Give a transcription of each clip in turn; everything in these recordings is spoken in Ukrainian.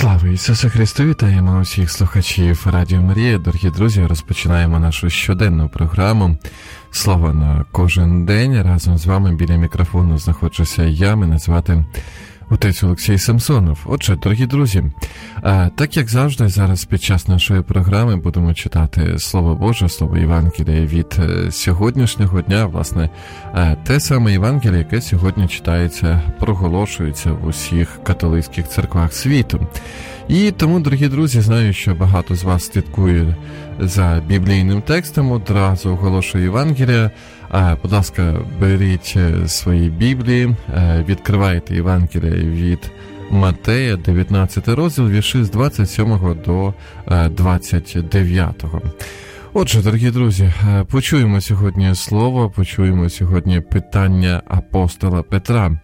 Слава Ісусу Христу! Вітаємо усіх слухачів Радіо Марія. Дорогі друзі, розпочинаємо нашу щоденну програму «Слово на кожен день». Разом з вами біля мікрофону знаходжуся я, мене звати отець Олексій Самсонов. Отже, дорогі друзі, так як завжди, зараз під час нашої програми будемо читати Слово Боже, Слово Євангелія від сьогоднішнього дня. Власне, те саме Євангеліє, яке сьогодні читається, проголошується в усіх католицьких церквах світу. І тому, дорогі друзі, знаю, що багато з вас слідкує за біблійним текстом, одразу оголошую Євангелія. Будь ласка, беріть свої Біблії, відкривайте Євангелія від Матея, 19 розділ, вірші з 27 до 29. Отже, дорогі друзі, почуємо сьогодні слово, почуємо сьогодні питання апостола Петра,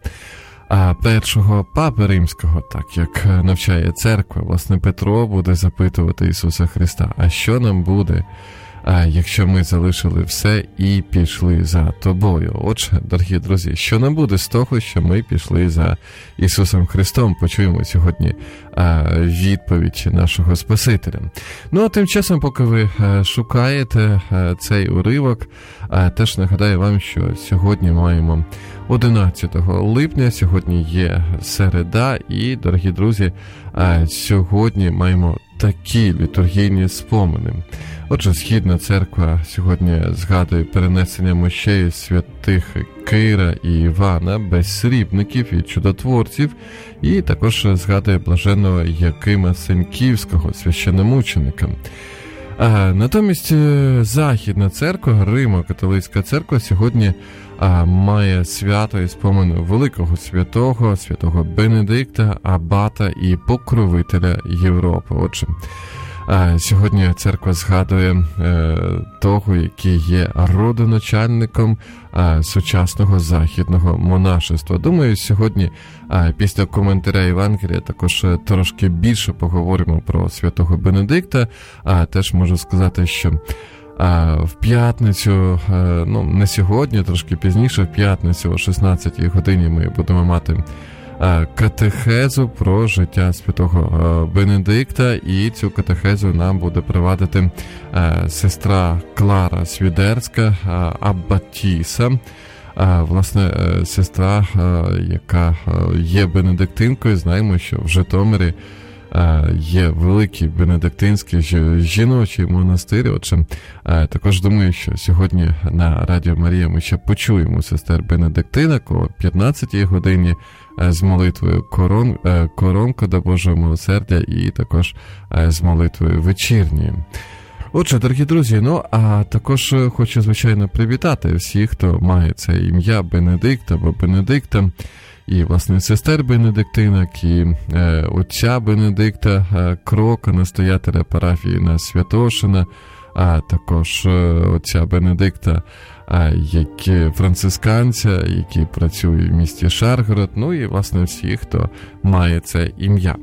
першого папи римського, так як навчає церква. Власне, Петро буде запитувати Ісуса Христа, а що нам буде, якщо ми залишили все і пішли за тобою? Отже, дорогі друзі, що нам буде з того, що ми пішли за Ісусом Христом? Почуємо сьогодні відповідь нашого Спасителя. Ну, а тим часом, поки ви шукаєте цей уривок, теж нагадаю вам, що сьогодні маємо 11 липня, сьогодні є середа, і, дорогі друзі, сьогодні маємо такі літургійні спомини. Отже, Східна церква сьогодні згадує перенесення мощей святих Кира і Івана, безсрібників і чудотворців, і також згадує блаженного Якима Сеньківського, священномученика. Натомість Західна церква, Римо-католицька церква, сьогодні має свято і спомин великого святого, святого Бенедикта, абата і покровителя Європи. Отже, сьогодні церква згадує того, який є родоначальником сучасного західного монашества. Думаю, сьогодні після коментаря Євангелія також трошки більше поговоримо про святого Бенедикта. Теж можу сказати, що в п'ятницю, не сьогодні, трошки пізніше, в п'ятницю о 16-й годині ми будемо мати катехезу про життя святого Бенедикта, і цю катехезу нам буде провадити сестра Клара Свідерська, аббатіса, власне, сестра, яка є бенедиктинкою. Знаємо, що в Житомирі є великий бенедиктинський жіночий монастир. Отже, також думаю, що сьогодні на Радіо Марія ми ще почуємо сестер бенедиктинок о 15-й годині з молитвою коронка до Божого милосердя і також з молитвою вечірньою. Отже, дорогі друзі, а також хочу, звичайно, привітати всіх, хто має це ім'я Бенедикт або Бенедикта, і, власне, сестер бенедиктинок, і отця Бенедикта Крока, настоятеля парафії на Святошина, а також отця Бенедикта, францисканця, який працює в місті Шаргород, і, власне, всі, хто має це ім'я.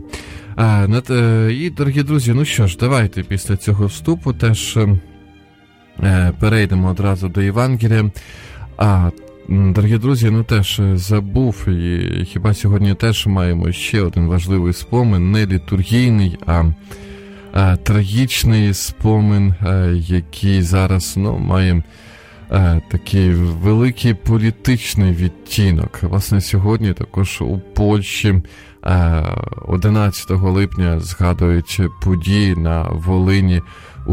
І, дорогі друзі, що ж, давайте після цього вступу теж перейдемо одразу до Євангелія. Дорогі друзі, теж забув, і хіба сьогодні теж маємо ще один важливий спомин, не літургійний, а трагічний спомин, який зараз, має такий великий політичний відтінок. Власне, сьогодні також у Польщі 11 липня згадують події на Волині у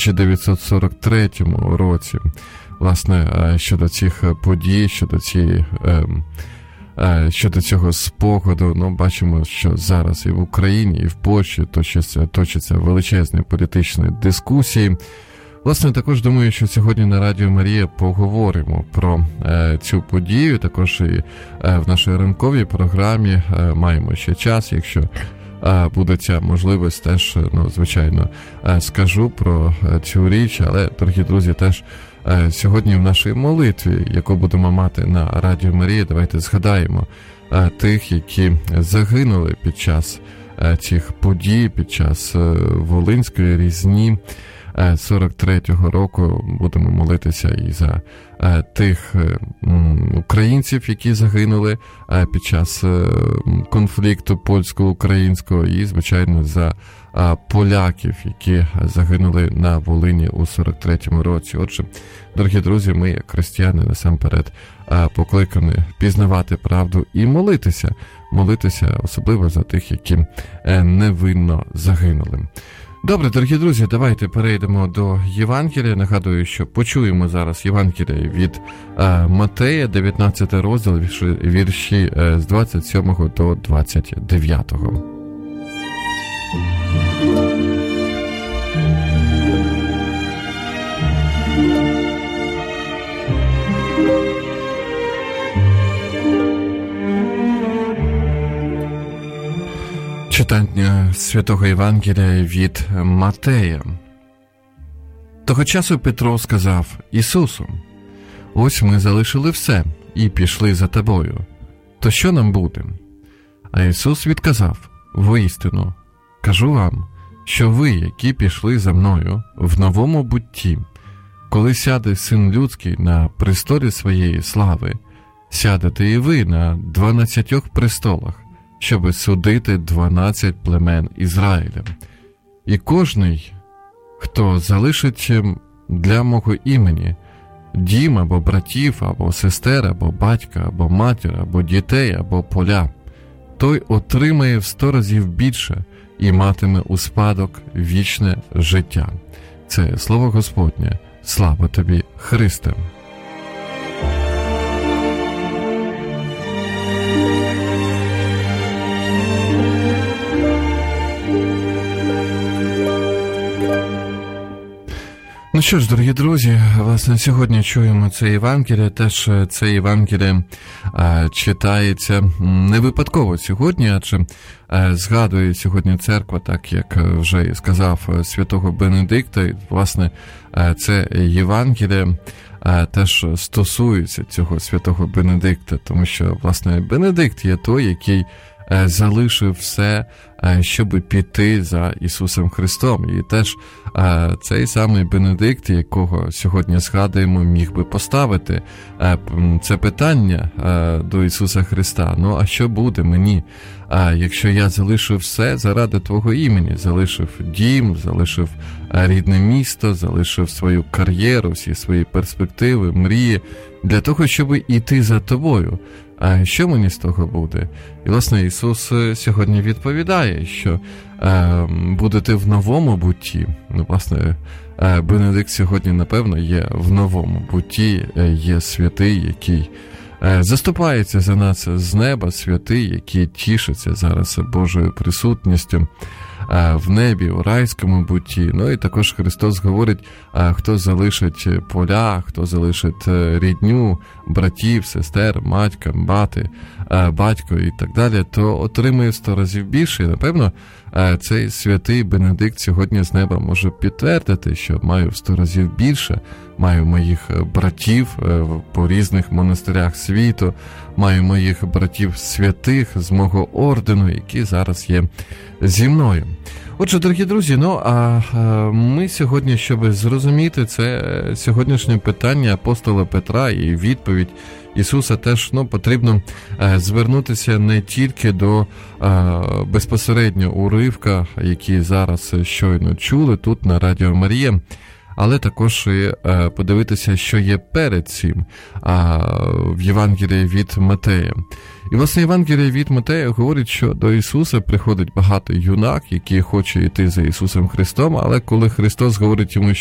1943 році. Власне, щодо цих подій, щодо цього спогаду, бачимо, що зараз і в Україні, і в Польщі точаться величезні політичні дискусії. Власне, також думаю, що сьогодні на Радіо Марія поговоримо про цю подію. Також і в нашій ранковій програмі маємо ще час, якщо буде ця можливість, теж, звичайно, скажу про цю річ. Але, дорогі друзі, теж сьогодні в нашій молитві, яку будемо мати на Радіо Марія, давайте згадаємо тих, які загинули під час цих подій, під час Волинської різні. 43-го року. Будемо молитися і за тих українців, які загинули під час конфлікту польсько-українського, і, звичайно, за поляків, які загинули на Волині у 43-му році. Отже, дорогі друзі, ми, як християни, насамперед покликані пізнавати правду і молитися, особливо за тих, які невинно загинули. Добре, дорогі друзі, давайте перейдемо до Євангелія. Нагадую, що почуємо зараз Євангелія від Матея, 19 розділ, вірші з 27 до 29. Читання Святого Євангелія від Матея. Того часу Петро сказав Ісусу: «Ось ми залишили все і пішли за тобою. То що нам буде?» А Ісус відказав: «Воістину, кажу вам, що ви, які пішли за мною в новому бутті, коли сяде Син Людський на престолі своєї слави, сядете і ви на 12 престолах, щоби судити 12 племен Ізраїля. І кожний, хто залишить для мого імені дім або братів, або сестер, або батька, або матір, або дітей, або поля, той отримає в 100 разів більше і матиме у спадок вічне життя». Це слово Господнє. Слава тобі, Христе! Ну що ж, дорогі друзі, власне, сьогодні чуємо це Євангеліє. Теж це Євангеліє читається не випадково сьогодні, адже згадує сьогодні церква, так як вже і сказав святого Бенедикта. І, власне, це Євангеліє теж стосується цього святого Бенедикта, тому що, власне, Бенедикт є той, який залишив все, щоб піти за Ісусом Христом. І теж цей самий Бенедикт, якого сьогодні згадуємо, міг би поставити це питання до Ісуса Христа. Ну, а що буде мені, якщо я залишив все заради Твого імені? Залишив дім, залишив рідне місто, залишив свою кар'єру, всі свої перспективи, мрії, для того, щоб іти за Тобою. А що мені з того буде? І, власне, Ісус сьогодні відповідає, що будете в новому бутті. Ну, власне, Бенедикт сьогодні, напевно, є в новому бутті, є святий, який заступається за нас з неба, святий, який тішиться зараз Божою присутністю в небі, у райському бутті. Ну і також Христос говорить, хто залишить поля, хто залишить рідню, братів, сестер, матька, батько і так далі, то отримує 100 разів більше. І, напевно, цей святий Бенедикт сьогодні з неба може підтвердити, що маю в 100 разів більше, маю моїх братів по різних монастирях світу, маю моїх братів святих з мого ордену, які зараз є зі мною. Отже, дорогі друзі, ми сьогодні, щоб зрозуміти це сьогоднішнє питання апостола Петра і відповідь Ісуса, теж потрібно звернутися не тільки до безпосередньо уривка, які зараз щойно чули тут на Радіо Марія, але також і подивитися, що є перед цим в Євангелії від Матея. І, власне, Євангеліє від Матея говорить, що до Ісуса приходить багатий юнак, який хоче йти за Ісусом Христом, але коли Христос говорить йому,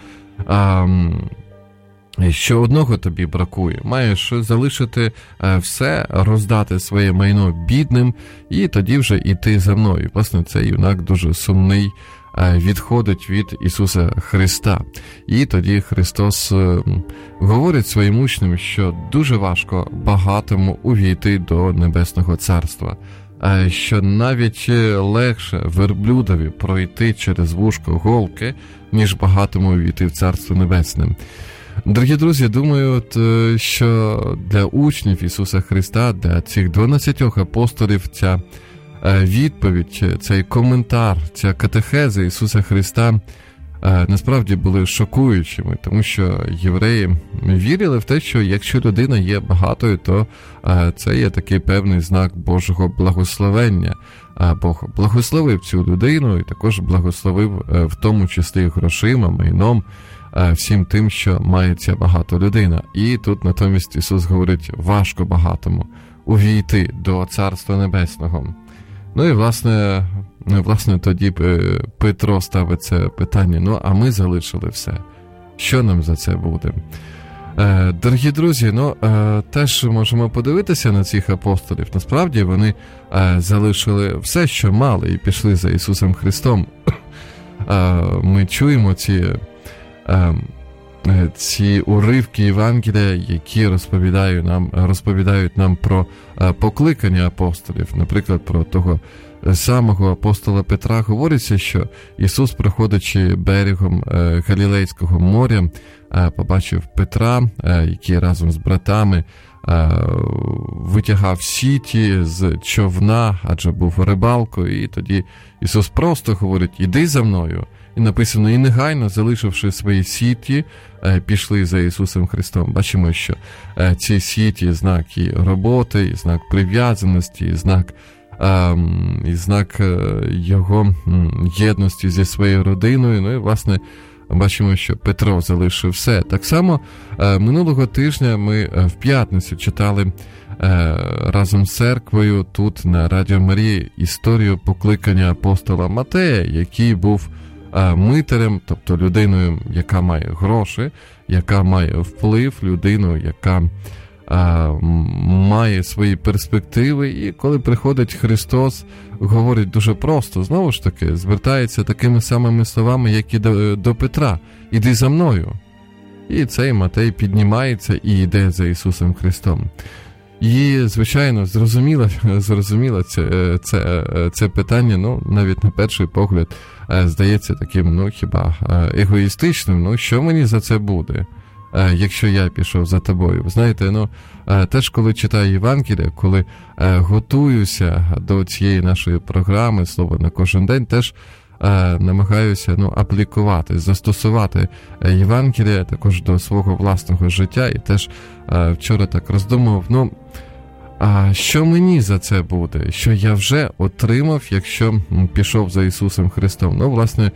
що одного тобі бракує, маєш залишити все, роздати своє майно бідним, і тоді вже йти за мною. Власне, цей юнак дуже сумний, відходить від Ісуса Христа. І тоді Христос говорить своїм учням, що дуже важко багатому увійти до Небесного Царства, що навіть легше верблюдові пройти через вушко голки, ніж багатому увійти в Царство Небесне. Дорогі друзі, думаю, що для учнів Ісуса Христа, для цих 12 апостолів ця відповідь, цей коментар, ця катехеза Ісуса Христа насправді були шокуючими, тому що євреї вірили в те, що якщо людина є багатою, то це є такий певний знак Божого благословення. Бог благословив цю людину і також благословив в тому числі грошима, майном, всім тим, що має ця багата людина. І тут натомість Ісус говорить, важко багатому увійти до Царства Небесного. Ну і, власне, тоді Петро ставить це питання, а ми залишили все. Що нам за це буде? Дорогі друзі, теж можемо подивитися на цих апостолів. Насправді вони залишили все, що мали, і пішли за Ісусом Христом. Ми чуємо ці уривки Євангелія, які розповідають нам про покликання апостолів. Наприклад, про того самого апостола Петра говориться, що Ісус, проходячи берегом Галілейського моря, побачив Петра, який разом з братами витягав сіті з човна, адже був рибалкою, і тоді Ісус просто говорить, іди за мною. І написано, і негайно, залишивши свої сіті, пішли за Ісусом Христом. Бачимо, що ці сіті – знак і роботи, і знак прив'язаності, і знак його єдності зі своєю родиною. І, власне, бачимо, що Петро залишив все. Так само минулого тижня ми в п'ятницю читали разом з церквою тут на Радіо Марії історію покликання апостола Матея, який був митарем, тобто людиною, яка має гроші, яка має вплив, людиною, яка має свої перспективи, і коли приходить Христос, говорить дуже просто, знову ж таки, звертається такими самими словами, як і до Петра, іди за мною. І цей Матей піднімається і йде за Ісусом Христом. І, звичайно, зрозуміло це питання, навіть на перший погляд, здається таким, хіба егоїстичним, що мені за це буде, якщо я пішов за тобою. Ви знаєте, теж коли читаю Євангелія, коли готуюся до цієї нашої програми «Слово на кожен день», теж намагаюся аплікувати, застосувати Євангелія також до свого власного життя. І теж вчора так роздумував, що мені за це буде, що я вже отримав, якщо пішов за Ісусом Христом. Власне,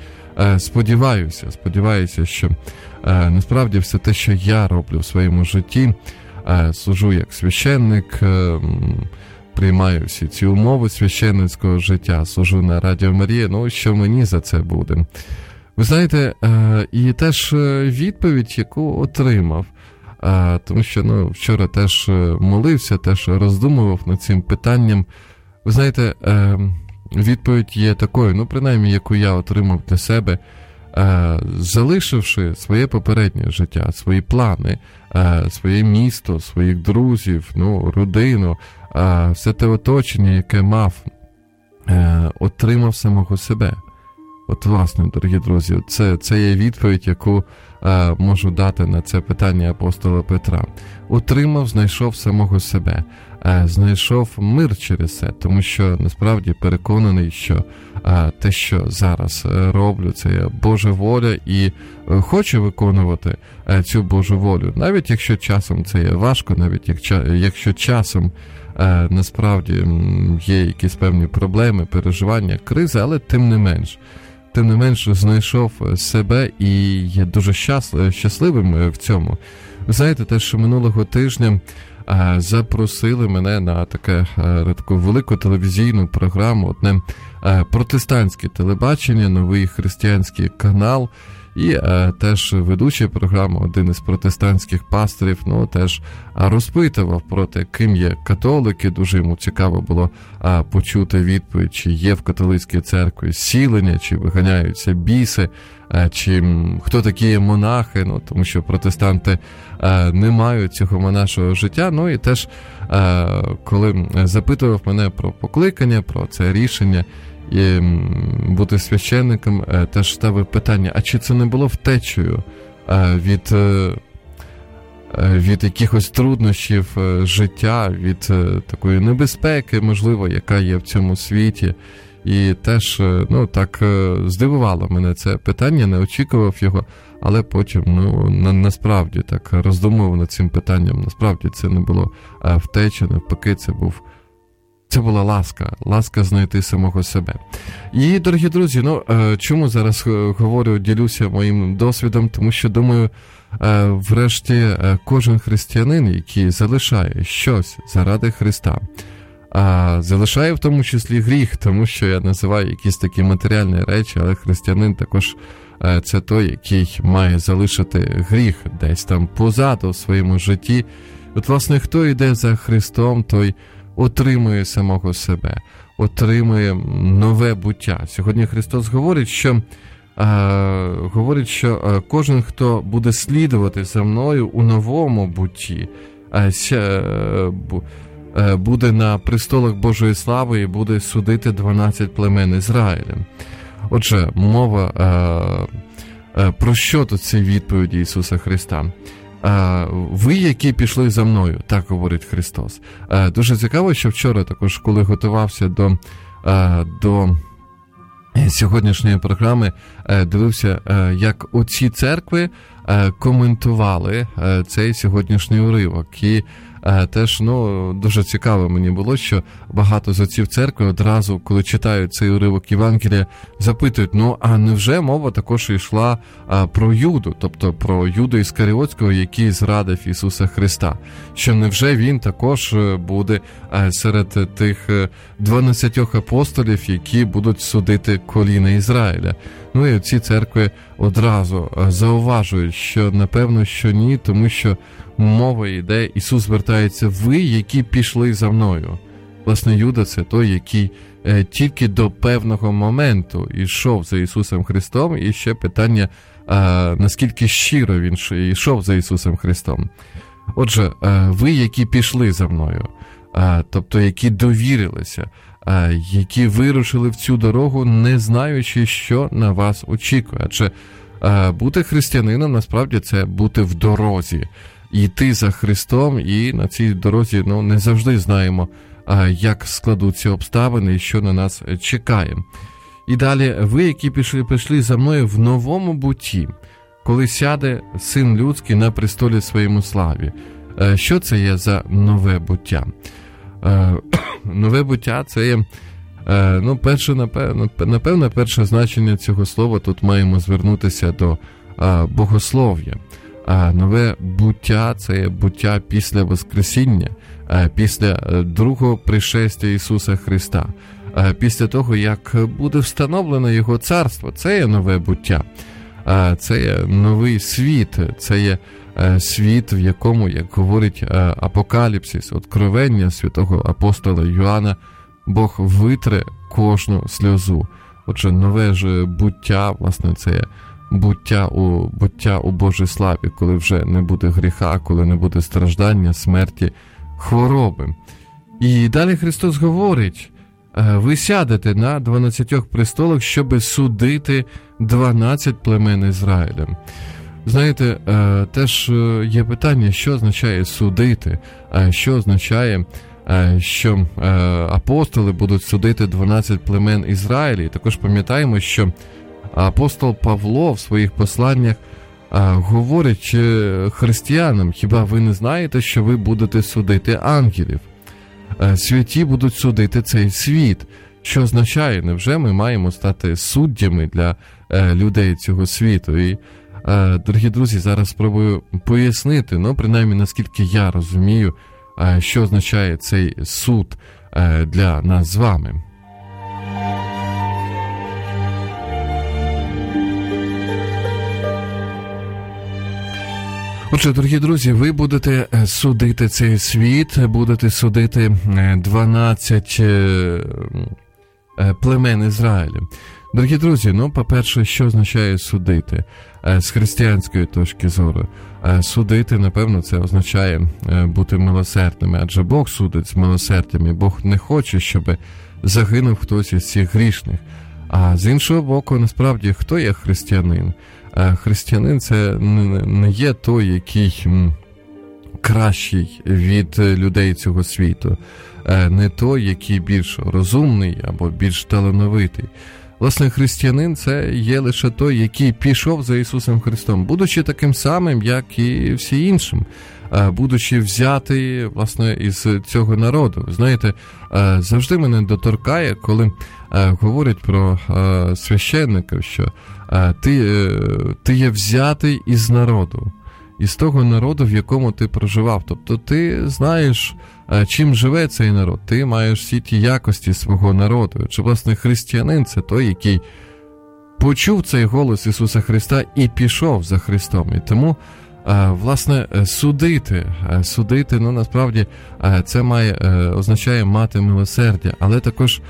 сподіваюся, що насправді все те, що я роблю в своєму житті, служу як священник, приймаю всі ці умови священницького життя, служу на Радіо Марія, що мені за це буде. Ви знаєте, і теж відповідь, яку отримав, тому що вчора теж молився, теж роздумував над цим питанням. Ви знаєте, відповідь є такою, принаймні, яку я отримав для себе, залишивши своє попереднє життя, свої плани, своє місто, своїх друзів, родину, все те оточення, яке мав, отримав самого себе. От, власне, дорогі друзі, це є відповідь, яку можу дати на це питання апостола Петра. Отримав, знайшов самого себе, знайшов мир через це, тому що насправді переконаний, що те, що зараз роблю, це є Божа воля, і хочу виконувати цю Божу волю. Навіть якщо часом це є важко, навіть якщо часом насправді є якісь певні проблеми, переживання, кризи, але тим не менш знайшов себе і є дуже щасливим в цьому. Ви знаєте, те, що минулого тижня запросили мене на таку велику телевізійну програму, одне протестантське телебачення, новий християнський канал, і теж ведучий програми, один із протестантських пасторів, теж розпитував про те, ким є католики. Дуже йому цікаво було почути відповідь, чи є в католицькій церкві зцілення, чи виганяються біси, чи хто такі є монахи, тому що протестанти не мають цього монашого життя. І теж, коли запитував мене про покликання, про це рішення, і бути священником, теж ставив питання, а чи це не було втечею від якихось труднощів життя, від такої небезпеки, можливо, яка є в цьому світі. І теж, так здивувало мене це питання, не очікував його, але потім, насправді так роздумував над цим питанням. Насправді це не було втеча, навпаки, це була ласка знайти самого себе. І, дорогі друзі, чому зараз говорю, ділюся моїм досвідом, тому що, думаю, врешті кожен християнин, який залишає щось заради Христа, залишає в тому числі гріх, тому що я називаю якісь такі матеріальні речі, але християнин також це той, який має залишити гріх десь там позаду в своєму житті. От, власне, хто йде за Христом, той отримує самого себе, отримує нове буття. Сьогодні Христос говорить, що кожен, хто буде слідувати за мною у новому бутті, буде на престолах Божої слави і буде судити 12 племен Ізраїля. Отже, мова про що тут ці відповіді Ісуса Христа? Ви, які пішли за мною, так говорить Христос. Дуже цікаво, що вчора також, коли готувався до сьогоднішньої програми, дивився, як оці церкви коментували цей сьогоднішній уривок. І теж, дуже цікаво мені було, що багато з отців церкви одразу, коли читають цей уривок Євангелія, запитують, а невже мова також йшла про Юду, тобто про Юду Іскаріотського, який зрадив Ісуса Христа? Що невже він також буде серед тих 12 апостолів, які будуть судити коліна Ізраїля? І ці церкви одразу зауважують, що напевно, що ні, тому що мова йде, Ісус звертається, ви, які пішли за мною. Власне, Юда – це той, який тільки до певного моменту йшов за Ісусом Христом, і ще питання, наскільки щиро він йшов за Ісусом Христом. Отже, ви, які пішли за мною, тобто, які довірилися, які вирушили в цю дорогу, не знаючи, що на вас очікує. Адже бути християнином, насправді, це бути в дорозі. Йти за Христом, і на цій дорозі не завжди знаємо, як складуться обставини і що на нас чекає. І далі, ви, які пішли за мною в новому бутті, коли сяде Син Людський на престолі своєму славі. Що це є за нове буття? Нове буття – це є, напевно, перше значення цього слова тут маємо звернутися до богослов'я. Нове буття – це є буття після Воскресіння, після другого пришестя Ісуса Христа, після того, як буде встановлено Його царство. Це є нове буття, це є новий світ, це є світ, в якому, як говорить Апокаліпсис, откровення святого апостола Йоанна, Бог витре кожну сльозу. Отже, нове ж буття, власне, це є буття у Божій славі, коли вже не буде гріха, коли не буде страждання, смерті, хвороби. І далі Христос говорить, ви сядете на 12 престолах, щоби судити 12 племен Ізраїля. Знаєте, теж є питання, що означає судити, що означає, що апостоли будуть судити 12 племен Ізраїля. І також пам'ятаємо, що апостол Павло в своїх посланнях говорить християнам, хіба ви не знаєте, що ви будете судити ангелів? Святі будуть судити цей світ. Що означає, невже ми маємо стати суддями для людей цього світу? І, дорогі друзі, зараз спробую пояснити, принаймні, наскільки я розумію, що означає цей суд для нас з вами. Отже, дорогі друзі, ви будете судити цей світ, будете судити 12 племен Ізраїля. Дорогі друзі, по-перше, що означає судити? З християнської точки зору. Судити, напевно, це означає бути милосердними, адже Бог судить з милосердям, і Бог не хоче, щоб загинув хтось із цих грішних. А з іншого боку, насправді, хто є християнин? Християнин – це не є той, який кращий від людей цього світу, не той, який більш розумний або більш талановитий. Власне, християнин – це є лише той, який пішов за Ісусом Христом, будучи таким самим, як і всі іншим, будучи взятий, власне, із цього народу. Знаєте, завжди мене доторкає, коли говорять про священника, що ти є взятий із народу, із того народу, в якому ти проживав. Тобто ти знаєш, чим живе цей народ, ти маєш всі ті якості свого народу. Чи, власне, християнин – це той, який почув цей голос Ісуса Христа і пішов за Христом. І тому, власне, судити, ну, насправді, це означає мати милосердя, але також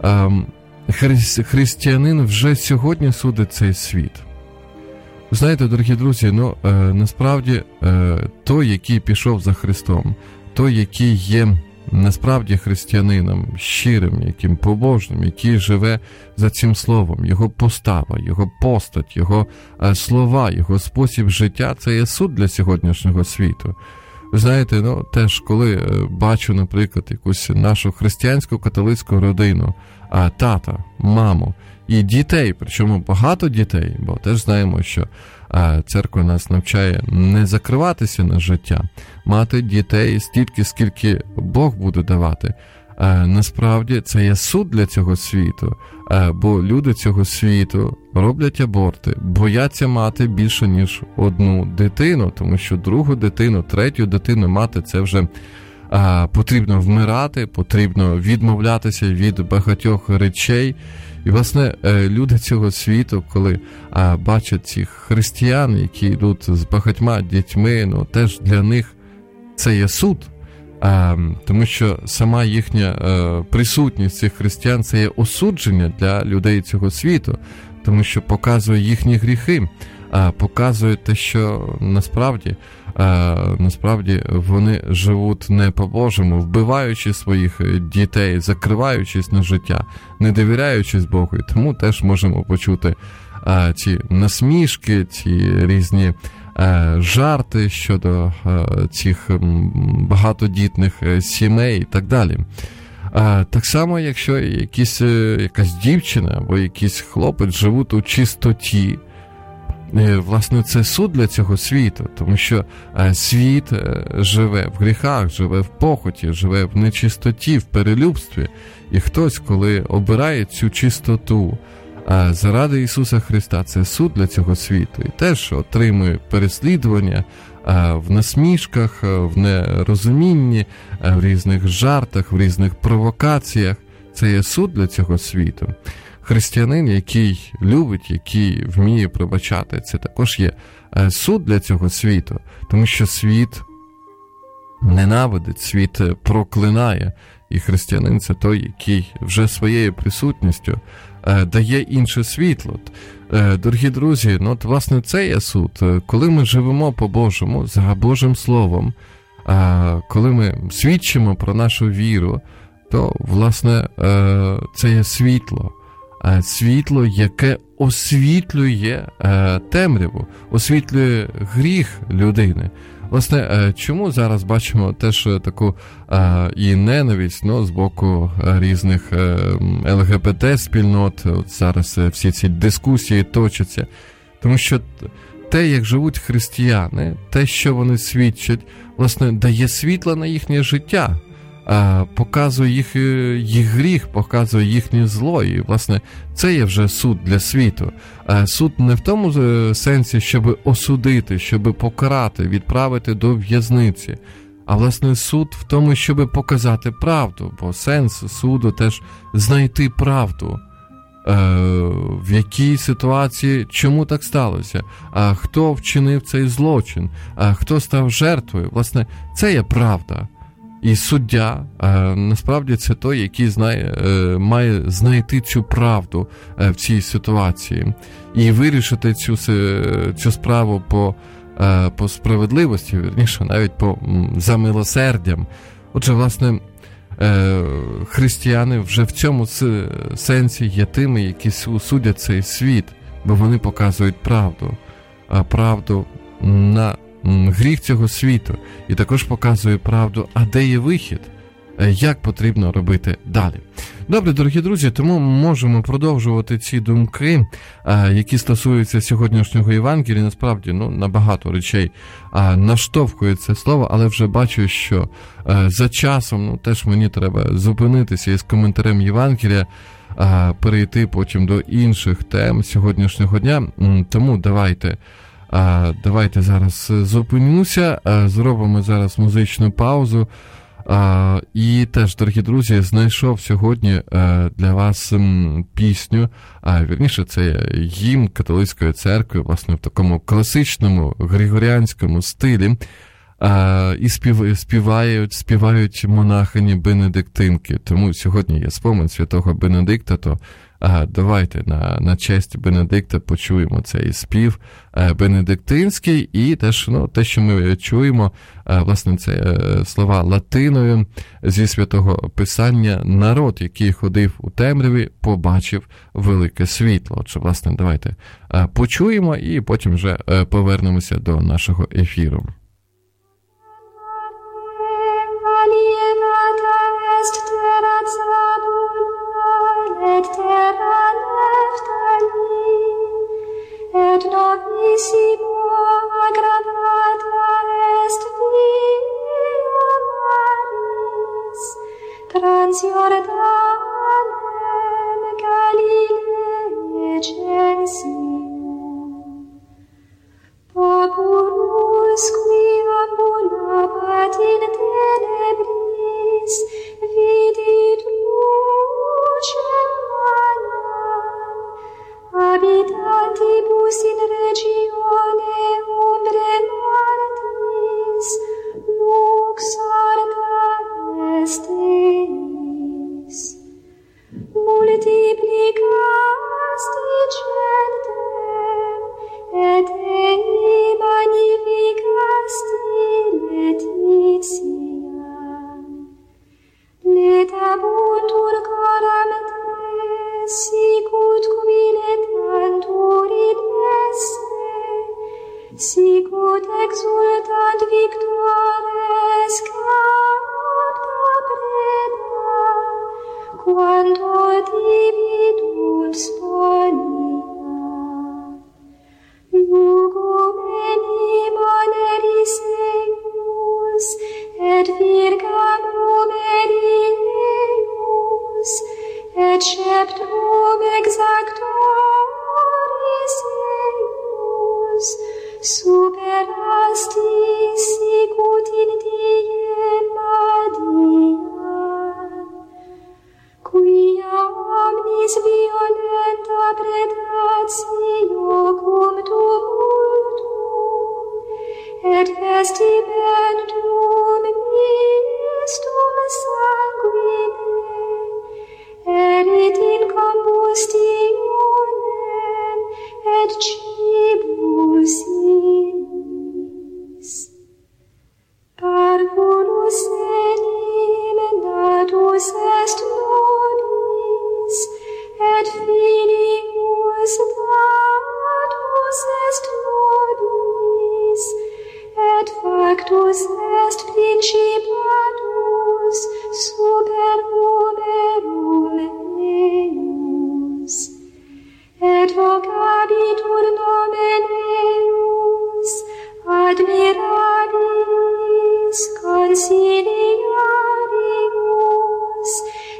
християнин вже сьогодні судить цей світ. Знаєте, дорогі друзі, насправді той, який пішов за Христом, той, який є насправді християнином, щирим, яким побожним, який живе за цим словом, його постава, його постать, його слова, його спосіб життя – це є суд для сьогоднішнього світу. Ви знаєте, теж коли бачу, наприклад, якусь нашу християнську католицьку родину, тата, маму і дітей, причому багато дітей, бо теж знаємо, що церква нас навчає не закриватися на життя, мати дітей стільки, скільки Бог буде давати. Насправді це є суд для цього світу, бо люди цього світу роблять аборти, бояться мати більше, ніж одну дитину, тому що другу дитину, третю дитину мати – це вже потрібно вмирати, потрібно відмовлятися від багатьох речей. І, власне, люди цього світу, коли бачать цих християн, які йдуть з багатьма дітьми, теж для них це є суд, тому що сама їхня присутність цих християн – це є осудження для людей цього світу, тому що показує їхні гріхи, показує те, що насправді вони живуть не по-божому, вбиваючи своїх дітей, закриваючись на життя, не довіряючись Богу. І тому теж можемо почути ці насмішки, ці різні жарти щодо цих багатодітних сімей і так далі. Так само, якщо якась дівчина або якийсь хлопець живуть у чистоті, власне, це суд для цього світу, тому що світ живе в гріхах, живе в похоті, живе в нечистоті, в перелюбстві. І хтось, коли обирає цю чистоту заради Ісуса Христа, це суд для цього світу. І теж отримує переслідування в насмішках, в нерозумінні, в різних жартах, в різних провокаціях. Це є суд для цього світу. Християнин, який любить, який вміє пробачати, це також є суд для цього світу, тому що світ ненавидить, світ проклинає, і християнин – це той, який вже своєю присутністю дає інше світло. Дорогі друзі, власне, це є суд. Коли ми живемо по-божому, за Божим Словом, коли ми свідчимо про нашу віру, то, власне, це є світло. Світло, яке освітлює темряву, освітлює гріх людини. Власне, чому зараз бачимо теж таку і ненависть з боку різних ЛГБТ-спільнот, от зараз всі ці дискусії точаться, тому що те, як живуть християни, те, що вони свідчать, власне, дає світло на їхнє життя, показує їх гріх, показує їхнє зло. І, власне, це є вже суд для світу. Суд не в тому сенсі, щоб осудити, щоб покарати, відправити до в'язниці, а, власне, суд в тому, щоб показати правду, бо сенс суду теж знайти правду. В якій ситуації, чому так сталося, хто вчинив цей злочин, хто став жертвою. Власне, це є правда. І суддя, насправді, це той, який має знайти цю правду в цій ситуації і вирішити цю справу по справедливості, вірніше, навіть за милосердям. Отже, власне, християни вже в цьому сенсі є тими, які судять цей світ, бо вони показують правду. Правду на гріх цього світу і також показує правду, а де є вихід, як потрібно робити далі. Добре, дорогі друзі, тому можемо продовжувати ці думки, які стосуються сьогоднішнього Євангелія. Насправді, на багато речей наштовхує це слово, але вже бачу, що за часом теж мені треба зупинитися і з коментарем Євангелія перейти потім до інших тем сьогоднішнього дня. Тому давайте зараз зупинюся, зробимо зараз музичну паузу. І теж, дорогі друзі, знайшов сьогодні для вас пісню, вірніше, це гімн католицької церкви, власне, в такому класичному григоріанському стилі, і співають монахині-бенедиктинки. Тому сьогодні є спомин святого Бенедикта, то давайте на честь Бенедикта почуємо цей спів бенедиктинський, і теж, те, що ми чуємо, власне, це слова латиною зі Святого Писання: народ, який ходив у темряві, побачив велике світло. Отже, власне, давайте почуємо і потім вже повернемося до нашого ефіру. Et terra neftali, et novissimo aggravata est via Maris, trans Jordanem Galilee censio. Populus qui ambulabat in tenebris, vidit lucem habitantibus in regione umbre martis, lux arda est eis. Multiplicasti centem, et ei magnificasti letitiam. Letabuntur coram sicut qui letantur in esse, sicut exultant victores capta preda, quanto dividunt spolia. Iugumeni moneris eius, et virgam numeri eius, et sceptrum exactoris eius, superasti sicut in diem adiam, quia omnis violenta predatio cum tumultum, et vestimentum mistum sanguine, erit in combustionem et cibus inis. Parvulus enim natus est nobis, et filius datus est nobis, et factus est principatus super numerum eius, et vocabitur nomen eius admirabis consiliaribus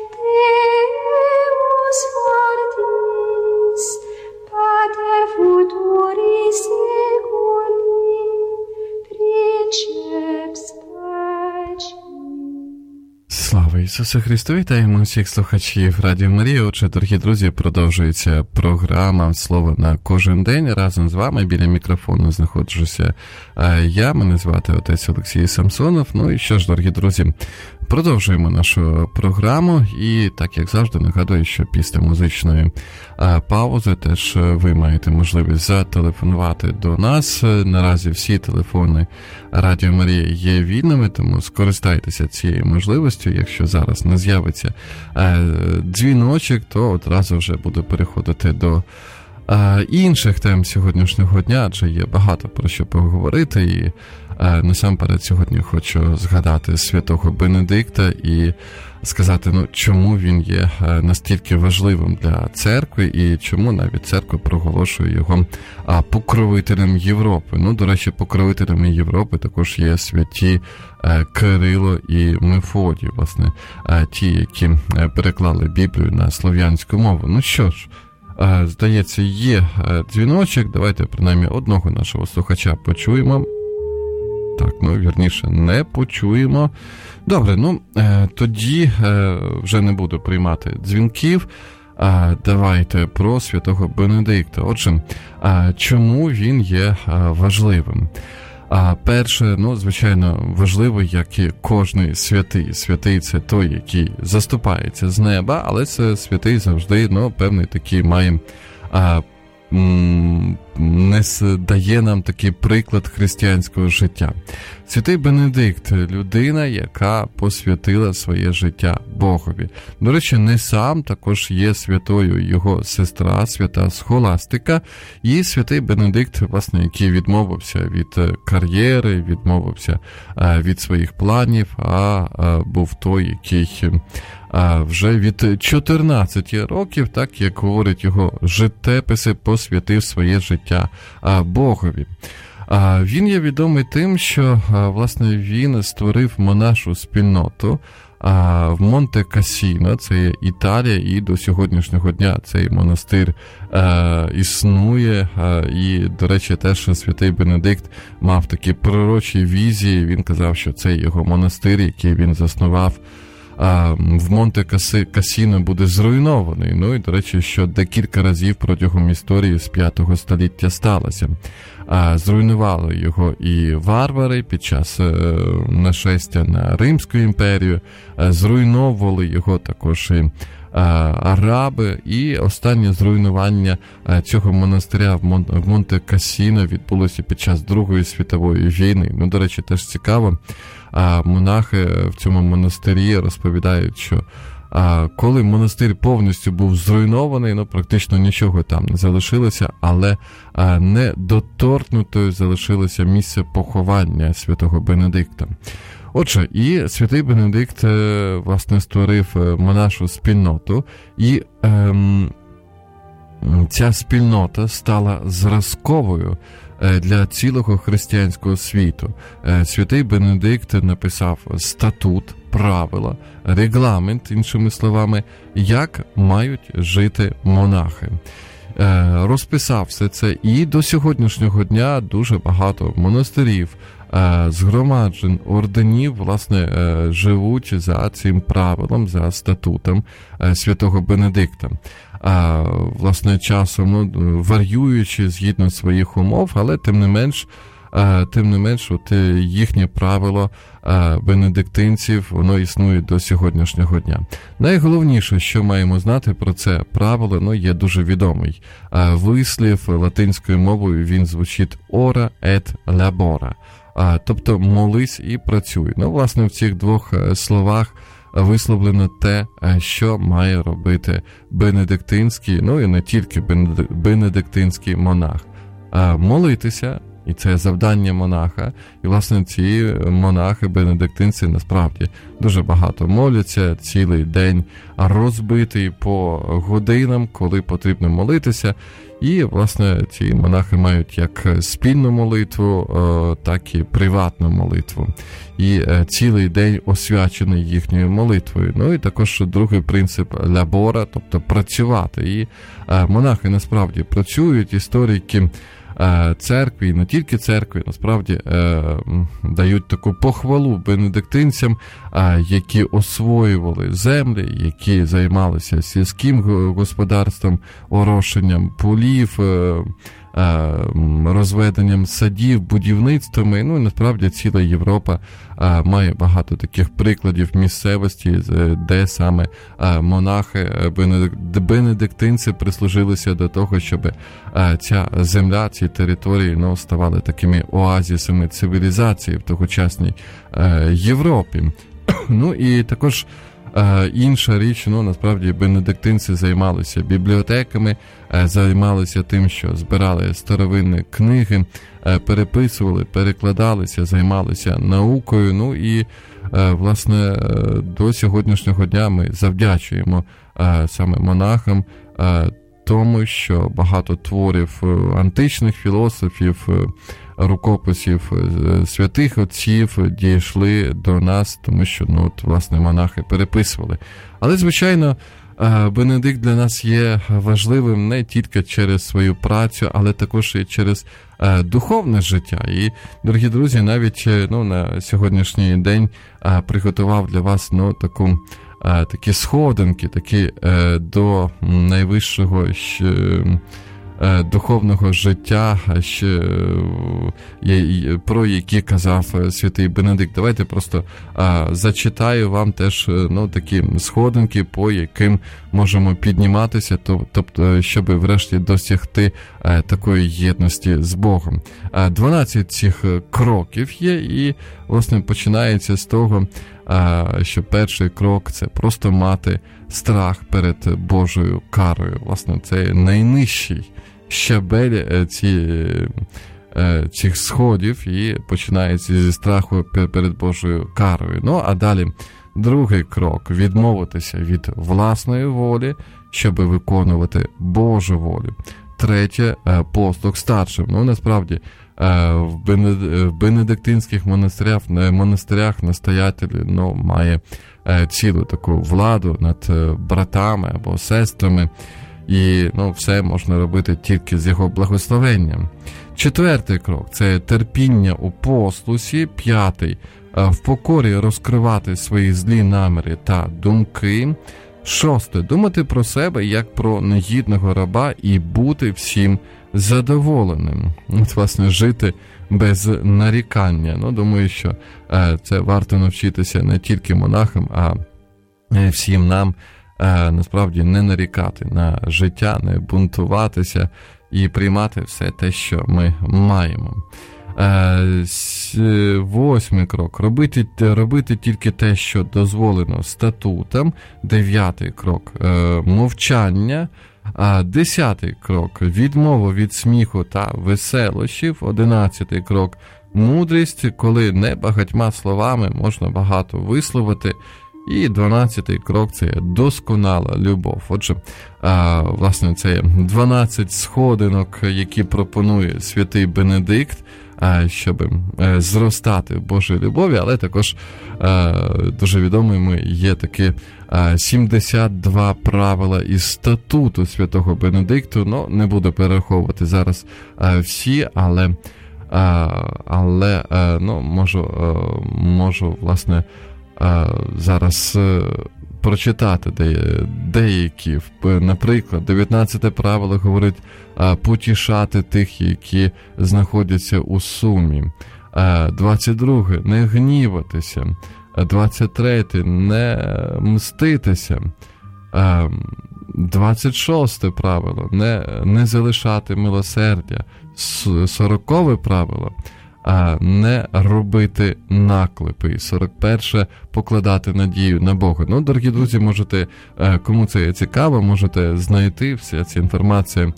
Deus fortis, Pater futuris seculi, princeps pacis. Слава Ісусу Христу! Вітаємо всіх слухачів Радіо Марія. Отже, дорогі друзі, продовжується програма «Слово на кожен день». Разом з вами біля мікрофону знаходжуся я, мене звати отець Олексій Самсонов. Ну і що ж, дорогі друзі, продовжуємо нашу програму. І так, як завжди, нагадую, що після музичної паузи теж ви маєте можливість зателефонувати до нас. Наразі всі телефони Радіо Марія є вільними, тому скористайтеся цією можливістю. Якщо зараз не з'явиться дзвіночок, то одразу вже буду переходити до інших тем сьогоднішнього дня, адже є багато про що поговорити, і насамперед сьогодні хочу згадати святого Бенедикта і сказати, чому він є настільки важливим для церкви і чому навіть церква проголошує його покровителем Європи. До речі, покровителями Європи також є святі Кирило і Мефодій, власне, ті, які переклали Біблію на слов'янську мову. Що ж, здається, є дзвіночок, давайте принаймні одного нашого слухача почуємо. Так, вірніше, не почуємо. Добре, тоді вже не буду приймати дзвінків. Давайте про святого Бенедикта. Отже, чому він є важливим? Перше, звичайно, важливо, як і кожний святий. Святий – це той, який заступається з неба, але це святий завжди, певний такий має... не дає нам такий приклад християнського життя. Святий Бенедикт – людина, яка посвятила своє життя Богові. До речі, не сам, також є святою його сестра, свята Схоластика, і святий Бенедикт, власне, який відмовився від кар'єри, відмовився від своїх планів, а був той, який вже від 14 років, так як говорять його життєписи, посвятив своє життя Богові. Він є відомий тим, що, власне, він створив монашу спільноту в Монте-Кассіно, це є Італія, і до сьогоднішнього дня цей монастир існує. І, до речі, теж святий Бенедикт мав такі пророчі візії. Він казав, що цей його монастир, який він заснував в Монте-Кассіно, буде зруйнований. І, до речі, що декілька разів протягом історії з 5 століття сталося. Зруйнували його і варвари під час нашестя на Римську імперію, зруйновували його також і араби, і останнє зруйнування цього монастиря в Монте-Кассіно відбулося під час Другої світової війни. До речі, теж цікаво, монахи в цьому монастирі розповідають, що коли монастир повністю був зруйнований, практично нічого там не залишилося, але не доторкнутою залишилося місце поховання святого Бенедикта. Отже, і святий Бенедикт, власне, створив монашу спільноту, і ця спільнота стала зразковою для цілого християнського світу. Святий Бенедикт написав статут, правила, регламент, іншими словами, як мають жити монахи. Розписав все це, і до сьогоднішнього дня дуже багато монастирів, згромаджень, орденів, власне, живуть за цим правилом, за статутом святого Бенедикта. Власне, часом варіюючи згідно своїх умов, але тим не менш, от їхнє правило бенедиктинців, воно існує до сьогоднішнього дня. Найголовніше, що маємо знати про це правило, є дуже відомий вислів латинською мовою, він звучить «ora et labora», тобто «молись і працюй». Власне, в цих двох словах висловлено те, що має робити бенедиктинський, і не тільки бенедиктинський монах. Молитися, і це завдання монаха. І, власне, ці монахи, бенедиктинці, насправді дуже багато моляться, цілий день розбитий по годинам, коли потрібно молитися. І, власне, ці монахи мають як спільну молитву, так і приватну молитву. І цілий день освячений їхньою молитвою. І також другий принцип лабора, тобто працювати. І монахи насправді працюють, історики церкви, і не тільки церкви, насправді дають таку похвалу бенедиктинцям, які освоювали землі, які займалися сільським господарством, орошенням полів, розведенням садів, будівництвами. І насправді ціла Європа має багато таких прикладів місцевості, де саме монахи, бенедиктинці прислужилися до того, щоб ця земля, ці території ставали такими оазісами цивілізації в тогочасній Європі. І також Інша річ, насправді, бенедиктинці займалися бібліотеками, займалися тим, що збирали старовинні книги, переписували, перекладалися, займалися наукою. І, власне, до сьогоднішнього дня ми завдячуємо саме монахам тому, що багато творів античних філософів, рукописів святих отців дійшли до нас, тому що, власне, монахи переписували. Але, звичайно, Бенедикт для нас є важливим не тільки через свою працю, але також і через духовне життя. І, дорогі друзі, навіть на сьогоднішній день приготував для вас такі сходинки, такі до найвищого духовного життя, про які казав святий Бенедикт. Давайте просто зачитаю вам теж такі сходинки, по яким можемо підніматися, тобто, щоб врешті досягти такої єдності з Богом. 12 цих кроків є, і, власне, починається з того, що перший крок – це просто мати страх перед Божою карою. Власне, це найнижчий щабель цих сходів, і починається зі страху перед Божою карою. А далі другий крок – відмовитися від власної волі, щоб виконувати Божу волю. Третє – послуг старшим. Насправді, в бенедиктинських монастирях настоятель має цілу таку владу над братами або сестрами, і все можна робити тільки з його благословенням. Четвертий крок – це терпіння у послусі. П'ятий – в покорі розкривати свої злі наміри та думки. Шосте – думати про себе як про негідного раба і бути всім задоволеним. Власне, жити без нарікання. Думаю, що це варто навчитися не тільки монахам, а всім нам, насправді, не нарікати на життя, не бунтуватися і приймати все те, що ми маємо. 8-й крок – робити тільки те, що дозволено статутам. 9-й крок – мовчання. 10-й крок – відмова від сміху та веселощів. 11-й крок – мудрість, коли не багатьма словами можна багато висловити. І 12-й крок – це досконала любов. Отже, власне, це 12 сходинок, які пропонує святий Бенедикт, щоб зростати в Божій любові, але також дуже відомими є такі 72 правила із статуту святого Бенедикту. Не буду перераховувати зараз всі, але можу, власне, зараз прочитати деякі. Наприклад, 19 правило говорить потішати тих, які знаходяться у сумі. 22 не гніватися. 23 не мститися. 26 правило не залишати милосердя. 40 правило не робити наклепи. 41 покладати надію на Бога. Дорогі друзі, можете, кому це цікаво, можете знайти вся ця інформація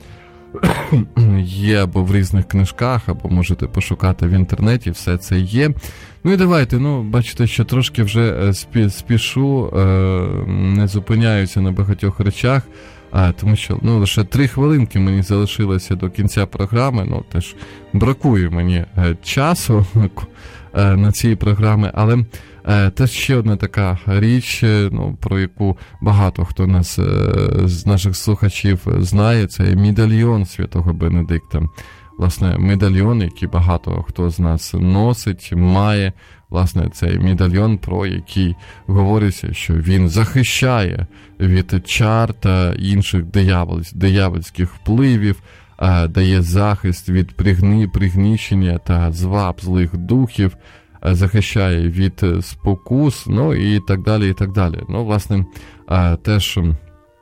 є або в різних книжках, або можете пошукати в інтернеті, все це є. І давайте, бачите, що трошки вже спішу, не зупиняюся на багатьох речах, тому що лише 3 хвилинки мені залишилося до кінця програми, теж бракує мені часу на ці програми, але теж ще одна така річ, про яку багато хто з наших слухачів знає, це медальйон святого Бенедикта. Власне, медальйон, який багато хто з нас носить, має, власне, цей медальйон, про який говориться, що він захищає від чар та інших диявольських впливів, дає захист від пригнічення та зваб злих духів, захищає від спокус, і так далі, і так далі. Власне, теж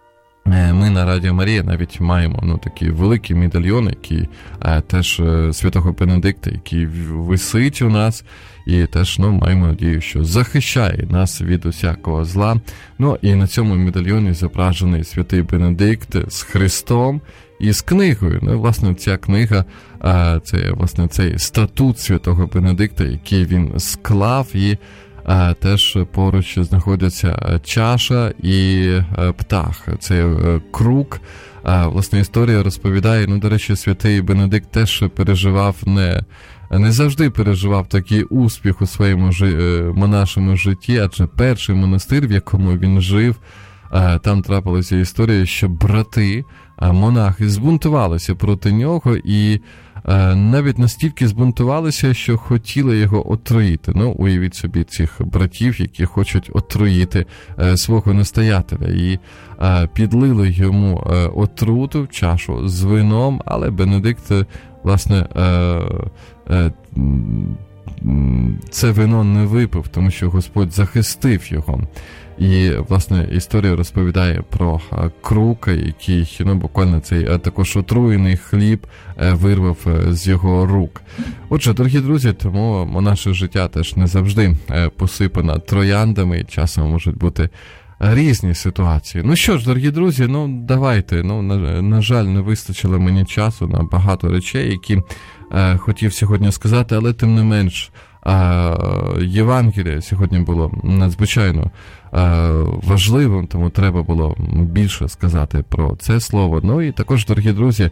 Ми на Радіо Марія навіть маємо такий великий медальйон, який теж святого Бенедикта, який висить у нас, і теж маємо надію, що захищає нас від усякого зла. І на цьому медальйоні зображений святий Бенедикт з Христом і з книгою. Власне, ця книга, це, власне, цей статут святого Бенедикта, який він склав, і теж поруч знаходяться чаша і птах. Це круг. Власне, історія розповідає, до речі, святий Бенедикт теж переживав не завжди переживав такий успіх у своєму монашому житті, адже перший монастир, в якому він жив, там трапилася історія, що брати, монахи, збунтувалися проти нього і навіть настільки збунтувалися, що хотіли його отруїти. Уявіть собі цих братів, які хочуть отруїти свого настоятеля. І підлили йому отруту в чашу з вином, але Бенедикт, власне, це вино не випив, тому що Господь захистив його. І, власне, історія розповідає про крука, який, буквально цей також отруєний хліб вирвав з його рук. Отже, дорогі друзі, тому наше життя теж не завжди посипано трояндами, і часом можуть бути різні ситуації. Що ж, дорогі друзі, давайте, на жаль, не вистачило мені часу на багато речей, які хотів сьогодні сказати, але тим не менш, Євангеліє сьогодні було надзвичайно важливим, тому треба було більше сказати про це слово. І також, дорогі друзі,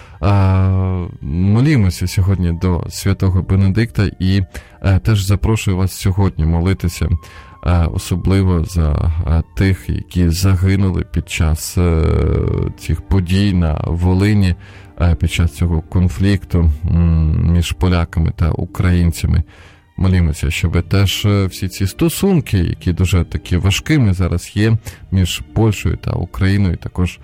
молімося сьогодні до святого Бенедикта і теж запрошую вас сьогодні молитися особливо за тих, які загинули під час цих подій на Волині, під час цього конфлікту між поляками та українцями. Молімося, щоб теж всі ці стосунки, які дуже такі важкими зараз є між Польщею та Україною, також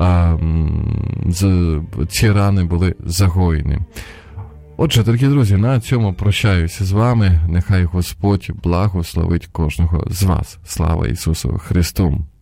ці рани були загоєні. Отже, дорогі друзі, на цьому прощаюся з вами. Нехай Господь благословить кожного з вас. Слава Ісусу Христу!